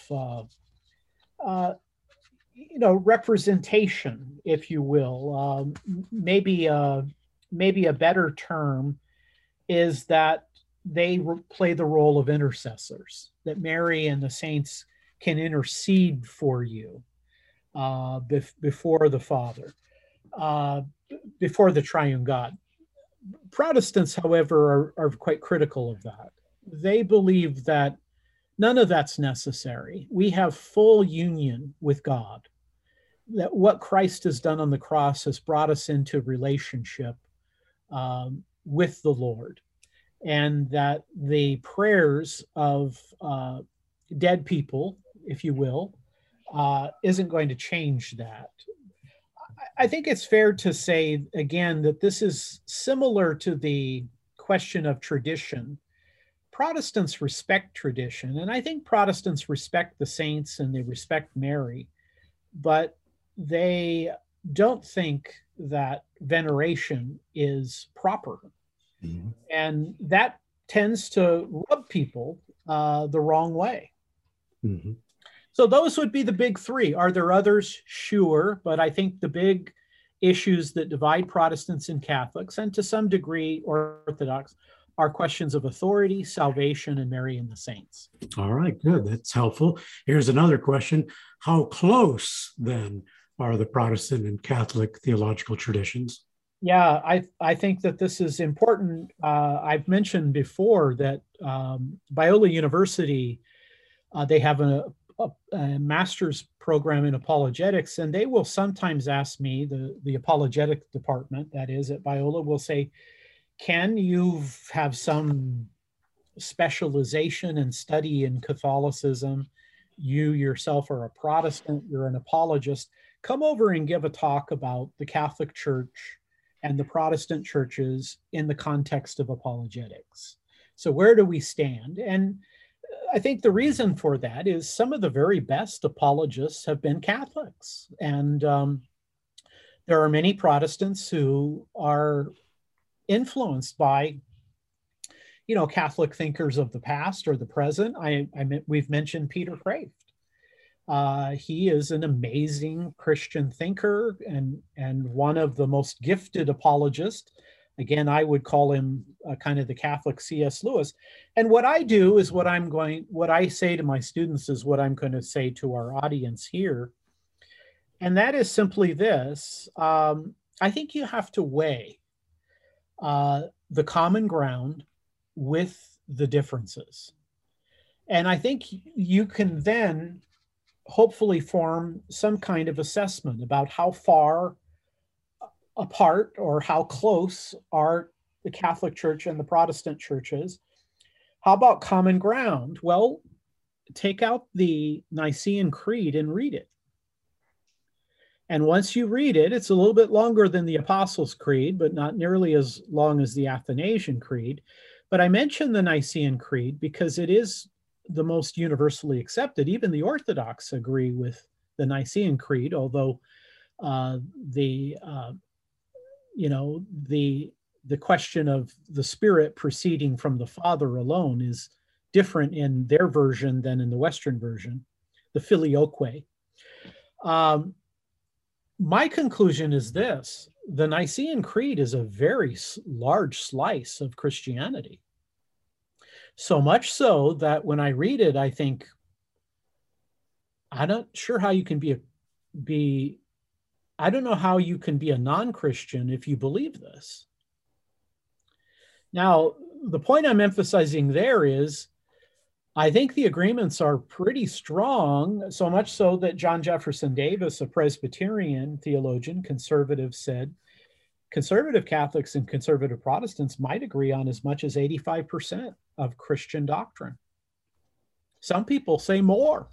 representation, if you will. Maybe a better term is that they play the role of intercessors, that Mary and the saints can intercede for you before the Father, before the triune God. Protestants, however, are quite critical of that. They believe that none of that's necessary. We have full union with God, that what Christ has done on the cross has brought us into relationship with the Lord, and that the prayers of dead people, if you will, isn't going to change that. I think it's fair to say, again, that this is similar to the question of tradition. Protestants respect tradition, and I think Protestants respect the saints and they respect Mary, but they don't think that veneration is proper. Mm-hmm. And that tends to rub people the wrong way. Mm-hmm. So those would be the big three. Are there others? Sure. But I think the big issues that divide Protestants and Catholics, and to some degree Orthodox, are questions of authority, salvation, and Mary and the saints. All right, good. That's helpful. Here's another question. How close, then, are the Protestant and Catholic theological traditions? Yeah, I think that this is important. I've mentioned before that Biola University, they have a master's program in apologetics, and they will sometimes ask me, the apologetic department, that is, at Biola, will say, can you have some specialization and study in Catholicism? You yourself are a Protestant, you're an apologist. Come over and give a talk about the Catholic Church and the Protestant churches in the context of apologetics. So where do we stand? And I think the reason for that is some of the very best apologists have been Catholics. And there are many Protestants who are influenced by, Catholic thinkers of the past or the present. We've mentioned Peter Kreeft. He is an amazing Christian thinker and one of the most gifted apologists. Again, I would call him kind of the Catholic C.S. Lewis. And what I do is what I say to my students is what I'm going to say to our audience here. And that is simply this. I think you have to weigh the common ground with the differences. And I think you can then hopefully form some kind of assessment about how far apart or how close are the Catholic Church and the Protestant churches. How about common ground? Well, take out the Nicene Creed and read it. And once you read it, it's a little bit longer than the Apostles' Creed, but not nearly as long as the Athanasian Creed. But I mentioned the Nicene Creed because it is the most universally accepted. Even the Orthodox agree with the Nicene Creed, although the question of the Spirit proceeding from the Father alone is different in their version than in the Western version, the Filioque. My conclusion is this: the Nicene Creed is a very large slice of Christianity. So much so that when I read it, I think, I'm not sure how you can I don't know how you can be a non-Christian if you believe this. Now, the point I'm emphasizing there is, I think the agreements are pretty strong, so much so that John Jefferson Davis, a Presbyterian theologian, conservative, said conservative Catholics and conservative Protestants might agree on as much as 85% of Christian doctrine. Some people say more.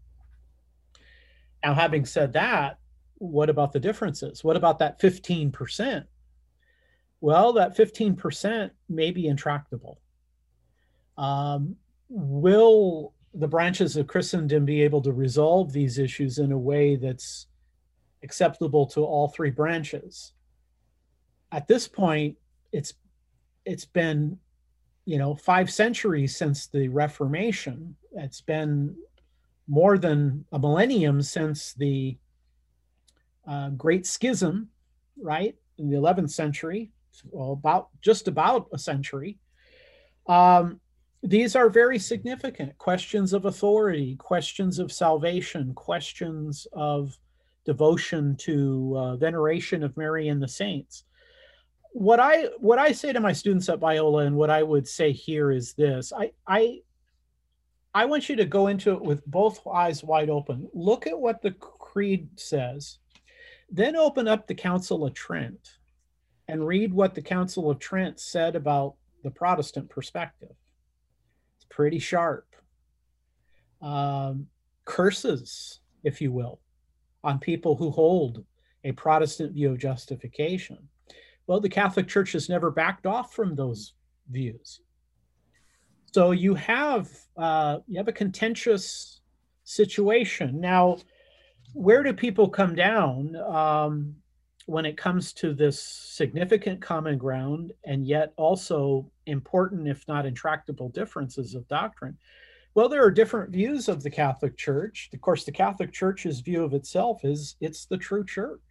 Now, having said that, what about the differences? What about that 15%? Well, that 15% may be intractable. Will the branches of Christendom be able to resolve these issues in a way that's acceptable to all three branches? At this point, it's been 5 centuries since the Reformation. It's been more than a millennium since the Great Schism, right, in the 11th century. Well, just about a century. These are very significant questions of authority, questions of salvation, questions of devotion to veneration of Mary and the saints. What I say to my students at Biola, and what I would say here, is this: I want you to go into it with both eyes wide open. Look at what the Creed says, then open up the Council of Trent and read what the Council of Trent said about the Protestant perspective. It's pretty sharp. Curses, if you will, on people who hold a Protestant view of justification. Well, the Catholic Church has never backed off from those views. So you have a contentious situation. Now, where do people come down when it comes to this significant common ground and yet also important, if not intractable, differences of doctrine? Well, there are different views of the Catholic Church. Of course, the Catholic Church's view of itself is it's the true church.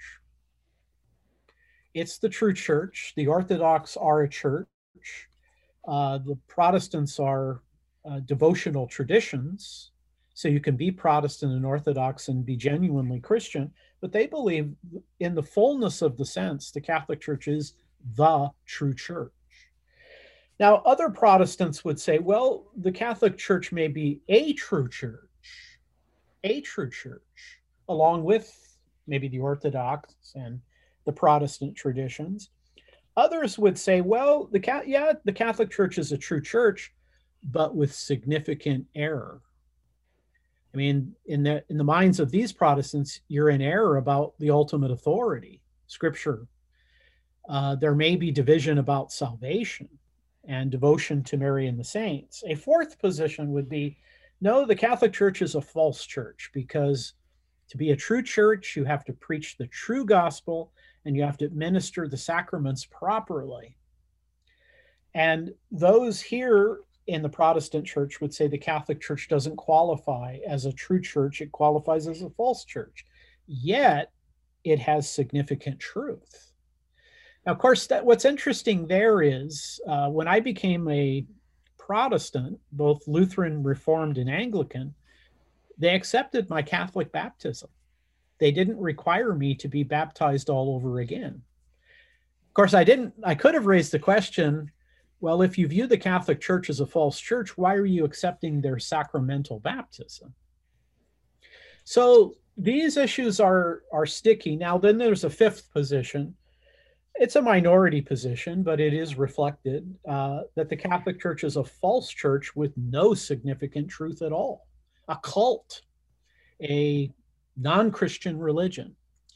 It's the true church. The Orthodox are a church. The Protestants are devotional traditions. So you can be Protestant and Orthodox and be genuinely Christian, but they believe in the fullness of the sense, the Catholic Church is the true church. Now, other Protestants would say, well, the Catholic Church may be a true church, along with maybe the Orthodox and the Protestant traditions. Others would say, well, the Catholic Church is a true church, but with significant error. I mean, in the minds of these Protestants, you're in error about the ultimate authority, Scripture. There may be division about salvation and devotion to Mary and the saints. A fourth position would be, no, the Catholic Church is a false church, because to be a true church, you have to preach the true gospel and you have to administer the sacraments properly. And those here in the Protestant church would say the Catholic Church doesn't qualify as a true church, it qualifies as a false church. Yet it has significant truth. Now, of course, what's interesting there is when I became a Protestant, both Lutheran, Reformed, and Anglican, they accepted my Catholic baptism. They didn't require me to be baptized all over again. Of course, I could have raised the question, well, if you view the Catholic Church as a false church, why are you accepting their sacramental baptism? So these issues are sticky. Now, then there's a fifth position. It's a minority position, but it is reflected that the Catholic Church is a false church with no significant truth at all, a cult, a non-Christian religion.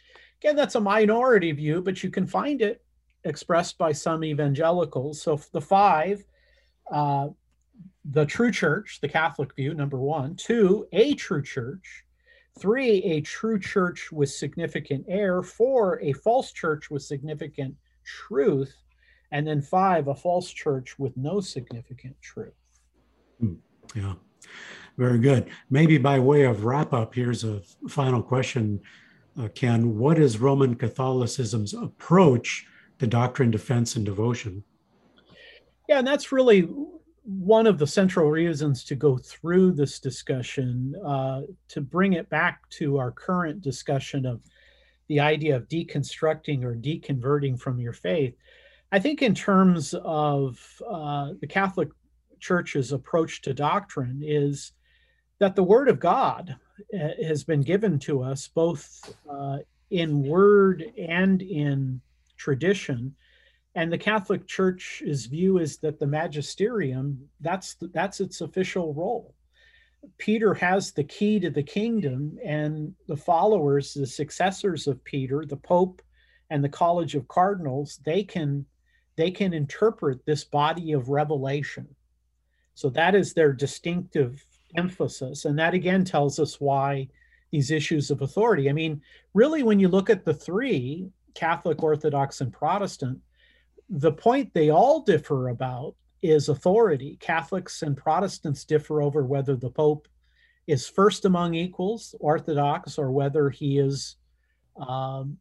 Again, that's a minority view, but you can find it expressed by some evangelicals. So the five, the true church, the Catholic view, number one. Two, a true church. Three, a true church with significant error. Four, a false church with significant truth. And then five, a false church with no significant truth. Yeah, very good. Maybe by way of wrap up, here's a final question, Ken. What is Roman Catholicism's approach to doctrine, defense, and devotion? Yeah, and that's really one of the central reasons to go through this discussion, to bring it back to our current discussion of the idea of deconstructing or deconverting from your faith. I think in terms of the Catholic Church's approach to doctrine is that the Word of God has been given to us both in word and in tradition. And the Catholic Church's view is that the magisterium, that's its official role. Peter has the key to the kingdom, and the followers, the successors of Peter, the Pope and the College of Cardinals, they can interpret this body of revelation. So that is their distinctive emphasis. And that again tells us why these issues of authority. I mean, really, when you look at the three, Catholic, Orthodox, and Protestant, the point they all differ about is authority. Catholics and Protestants differ over whether the Pope is first among equals, Orthodox, or whether he is, the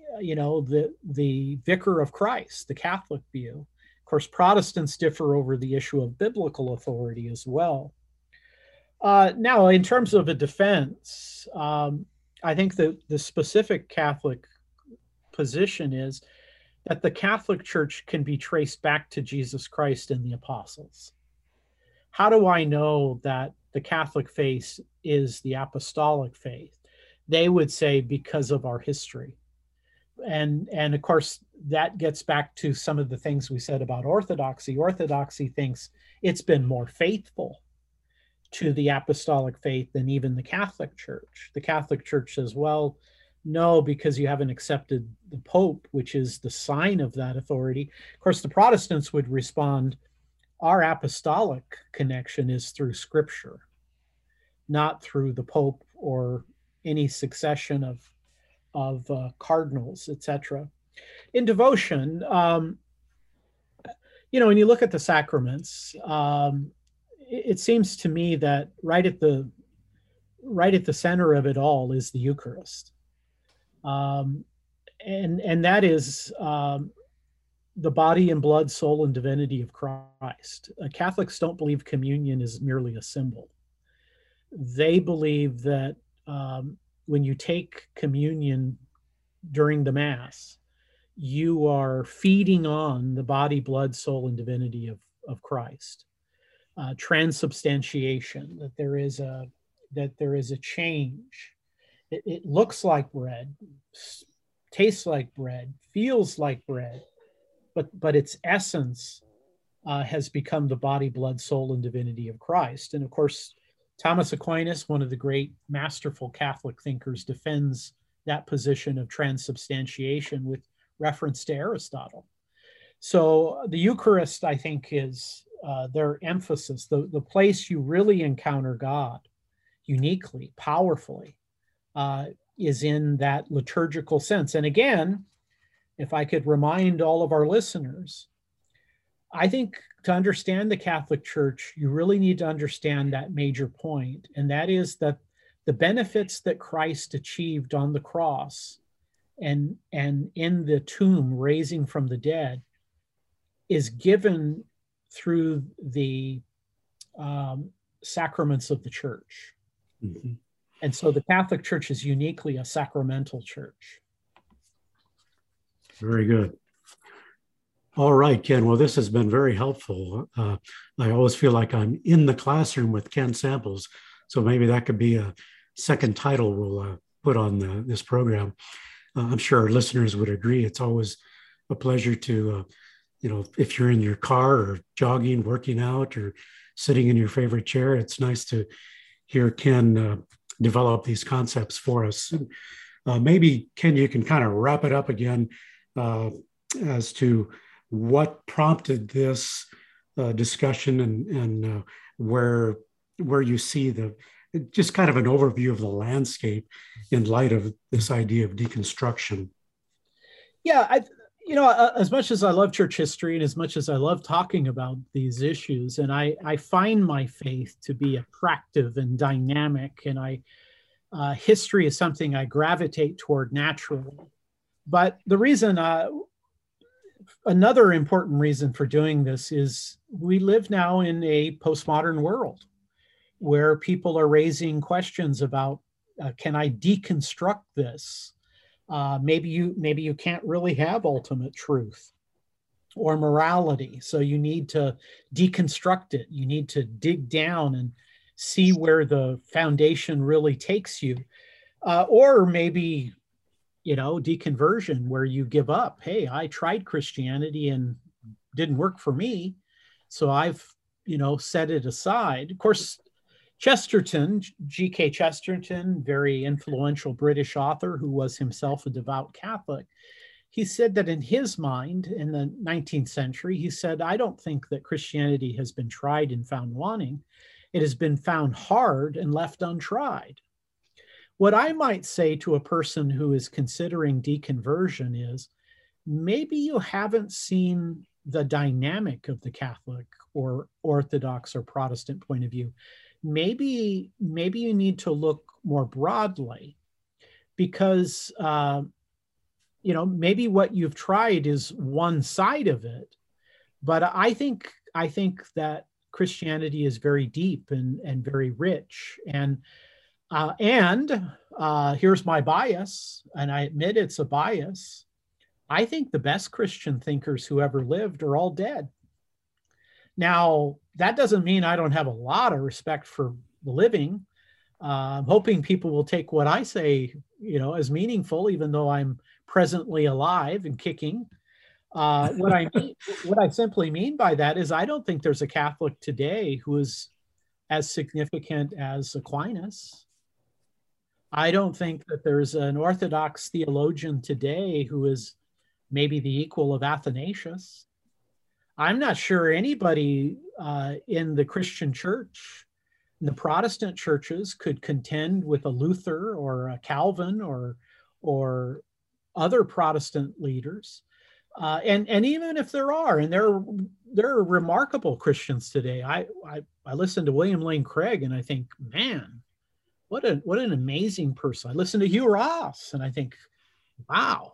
vicar of Christ, the Catholic view. Of course, Protestants differ over the issue of biblical authority as well. Now, in terms of a defense, I think that the specific Catholic position is that the Catholic Church can be traced back to Jesus Christ and the apostles. How do I know that the Catholic faith is the apostolic faith? They would say because of our history. And of course, that gets back to some of the things we said about Orthodoxy. Orthodoxy thinks it's been more faithful to the apostolic faith than even the Catholic Church. The Catholic Church says, well, no, because you haven't accepted the Pope, which is the sign of that authority. Of course, the Protestants would respond, our apostolic connection is through Scripture, not through the Pope or any succession of cardinals, etc. In devotion, when you look at the sacraments, it seems to me that right at the center of it all is the Eucharist. And that is the body and blood, soul, and divinity of Christ. Catholics don't believe communion is merely a symbol. They believe that when you take communion during the Mass, you are feeding on the body, blood, soul, and divinity of Christ. Transubstantiation, that there is a change. It looks like bread, tastes like bread, feels like bread, but its essence has become the body, blood, soul, and divinity of Christ. And of course, Thomas Aquinas, one of the great masterful Catholic thinkers, defends that position of transubstantiation with reference to Aristotle. So the Eucharist, I think, is their emphasis, the place you really encounter God uniquely, powerfully, is in that liturgical sense. And again, if I could remind all of our listeners, I think to understand the Catholic Church, you really need to understand that major point, and that is that the benefits that Christ achieved on the cross and in the tomb, raising from the dead, is given through the sacraments of the Church. Mm-hmm. And so the Catholic Church is uniquely a sacramental church. Very good. All right, Ken. Well, this has been very helpful. I always feel like I'm in the classroom with Ken Samples, so maybe that could be a second title we'll put on this program. I'm sure our listeners would agree. It's always a pleasure to, if you're in your car or jogging, working out, or sitting in your favorite chair, it's nice to hear Ken develop these concepts for us. Maybe, Ken, you can kind of wrap it up again as to what prompted this discussion and where you see just kind of an overview of the landscape in light of this idea of deconstruction. Yeah, as much as I love church history and as much as I love talking about these issues, and I find my faith to be attractive and dynamic, and history is something I gravitate toward naturally. But the reason, another important reason for doing this is we live now in a postmodern world where people are raising questions about, can I deconstruct this? Maybe you can't really have ultimate truth or morality, so you need to deconstruct it. You need to dig down and see where the foundation really takes you, or maybe deconversion, where you give up. Hey, I tried Christianity and didn't work for me, so I've set it aside. Of course, Chesterton, G.K. Chesterton, very influential British author who was himself a devout Catholic, he said that in his mind in the 19th century, he said, I don't think that Christianity has been tried and found wanting. It has been found hard and left untried. What I might say to a person who is considering deconversion is, maybe you haven't seen the dynamic of the Catholic or Orthodox or Protestant point of view. Maybe you need to look more broadly, because maybe what you've tried is one side of it. But I think that Christianity is very deep and very rich. And here's my bias, and I admit it's a bias. I think the best Christian thinkers who ever lived are all dead. Now, that doesn't mean I don't have a lot of respect for the living. I'm hoping people will take what I say, as meaningful, even though I'm presently alive and kicking. What I simply mean by that is I don't think there's a Catholic today who is as significant as Aquinas. I don't think that there's an Orthodox theologian today who is maybe the equal of Athanasius. I'm not sure anybody in the Christian church, in the Protestant churches, could contend with a Luther or a Calvin or other Protestant leaders. And even if there are, and there are remarkable Christians today. I listen to William Lane Craig and I think, man, what an amazing person. I listen to Hugh Ross and I think, wow.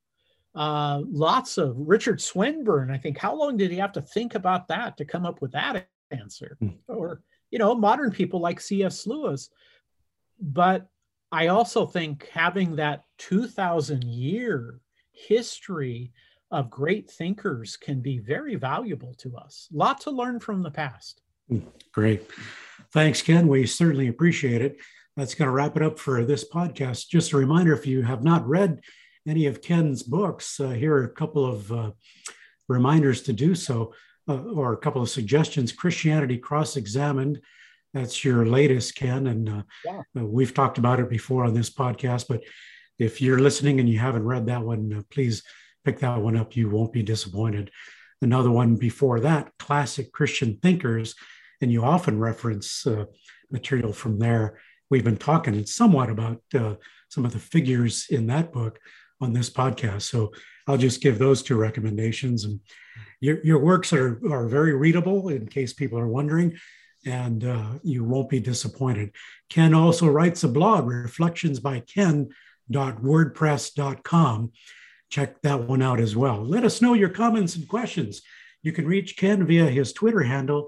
Lots of Richard Swinburne. I think, how long did he have to think about that to come up with that answer? Or, modern people like C.S. Lewis. But I also think having that 2,000-year history of great thinkers can be very valuable to us. A lot to learn from the past. Great. Thanks, Ken. We certainly appreciate it. That's going to wrap it up for this podcast. Just a reminder, if you have not read any of Ken's books, here are a couple of reminders to do so, or a couple of suggestions. Christianity Cross-Examined, that's your latest, Ken, and we've talked about it before on this podcast, but if you're listening and you haven't read that one, please pick that one up. You won't be disappointed. Another one before that, Classic Christian Thinkers, and you often reference material from there. We've been talking somewhat about some of the figures in that book on this podcast. So I'll just give those two recommendations. And your works are very readable, in case people are wondering, and you won't be disappointed. Ken also writes a blog, reflectionsbyken.wordpress.com. Check that one out as well. Let us know your comments and questions. You can reach Ken via his Twitter handle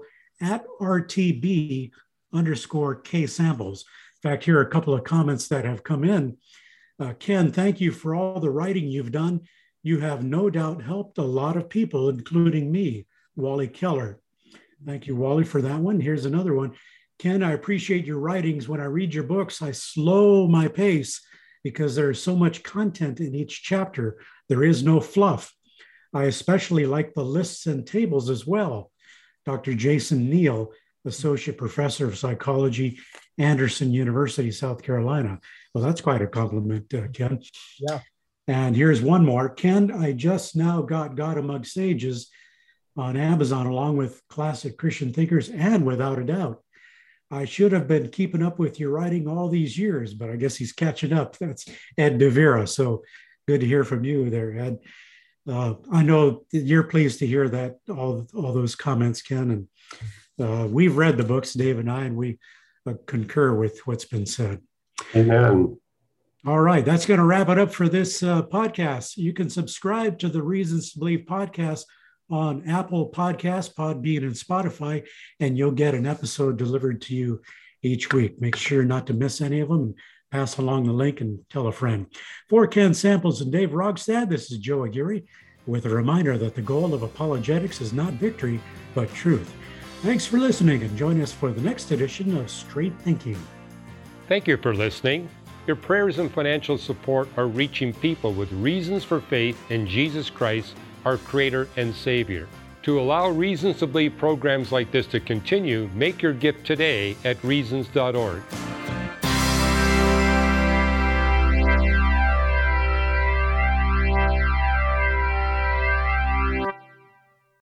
@RTB_K-Samples. In fact, here are a couple of comments that have come in. Ken, thank you for all the writing you've done. You have no doubt helped a lot of people, including me, Wally Keller. Thank you, Wally, for that one. Here's another one. Ken, I appreciate your writings. When I read your books, I slow my pace because there is so much content in each chapter. There is no fluff. I especially like the lists and tables as well. Dr. Jason Neal, Associate Professor of Psychology Anderson University, South Carolina. Well, that's quite a compliment, Ken. Yeah. And here's one more. Ken, I just now got God Among Sages on Amazon, along with classic Christian thinkers, and without a doubt, I should have been keeping up with your writing all these years, but I guess he's catching up. That's Ed DeVera. So good to hear from you there, Ed. I know you're pleased to hear that, all those comments, Ken. And we've read the books, Dave and I, and we concur with what's been said. Amen. All right, that's going to wrap it up for this podcast. You can subscribe to the Reasons to Believe podcast on Apple Podcasts, Podbean, and Spotify, and you'll get an episode delivered to you each week. Make sure not to miss any of them, and pass along the link and tell a friend. For Ken Samples and Dave Rogstad, this is Joe Aguirre with a reminder that the goal of apologetics is not victory, but truth. Thanks for listening, and join us for the next edition of Straight Thinking. Thank you for listening. Your prayers and financial support are reaching people with reasons for faith in Jesus Christ, our Creator and Savior. To allow Reasons to Believe programs like this to continue, make your gift today at reasons.org.